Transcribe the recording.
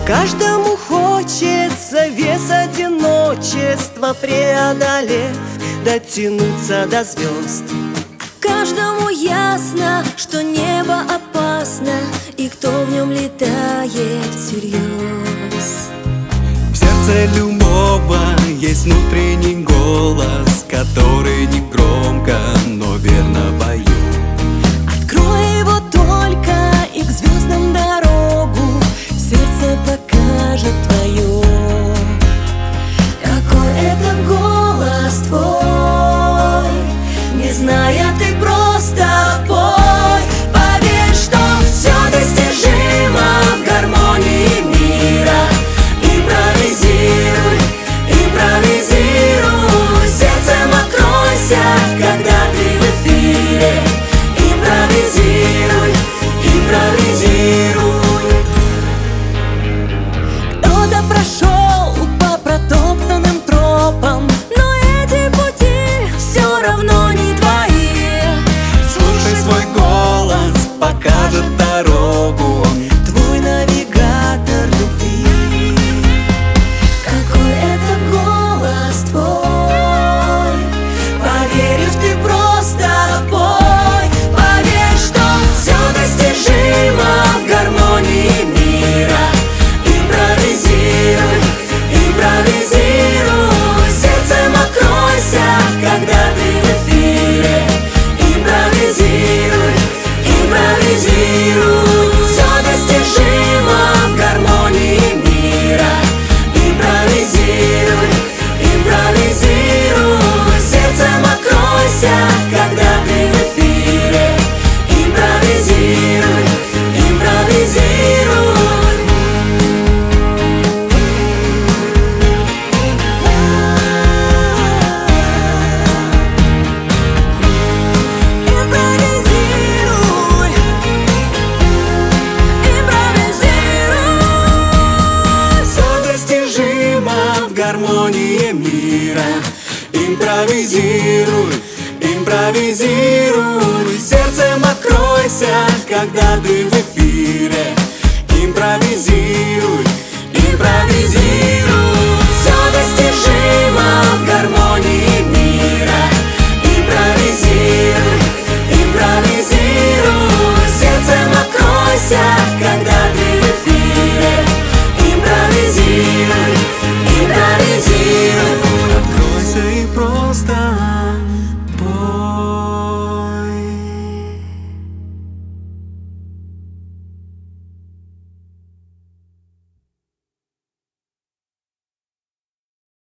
Каждому хочется вес одиночества преодолев, дотянуться до звезд. Каждому ясно, что небо опасно, и кто в нем летает всерьез. В сердце любого есть внутренний голос, который не громко, но верно поет. Открой его только, и к звездам дорогу сердце покажет твое. Какой это голос твой, не зная, ты просто пой. Поверь, что все достижимо в гармонии мира. Импровизируй, импровизируй, сердцем откройся, когда ты в эфире. Импровизируй, импровизируй. Кто-то прошел по протоптанным тропам, но эти пути все равно не твои. Слушай свой голос, покажет дорогу, Твой навигатор любви. Какой это голос твой, поверив, ты просто пой. Поверь, что все достижимо в гармонии мира. Импровизируй, импровизируй, сердцем откройся, когда ты в эфире. Импровизируй, импровизируй, все достижимо в гармонии мира. Импровизируй, импровизируй, сердцем откройся, когда ты в эфире. Импровизируй, импровизируй. Импровизируй, импровизируй. все достижимо в гармонии мира. Импровизируй, импровизируй, сердцем откройся, когда ты в эфире. Импровизируй, импровизируй, Все достижимо в гармонии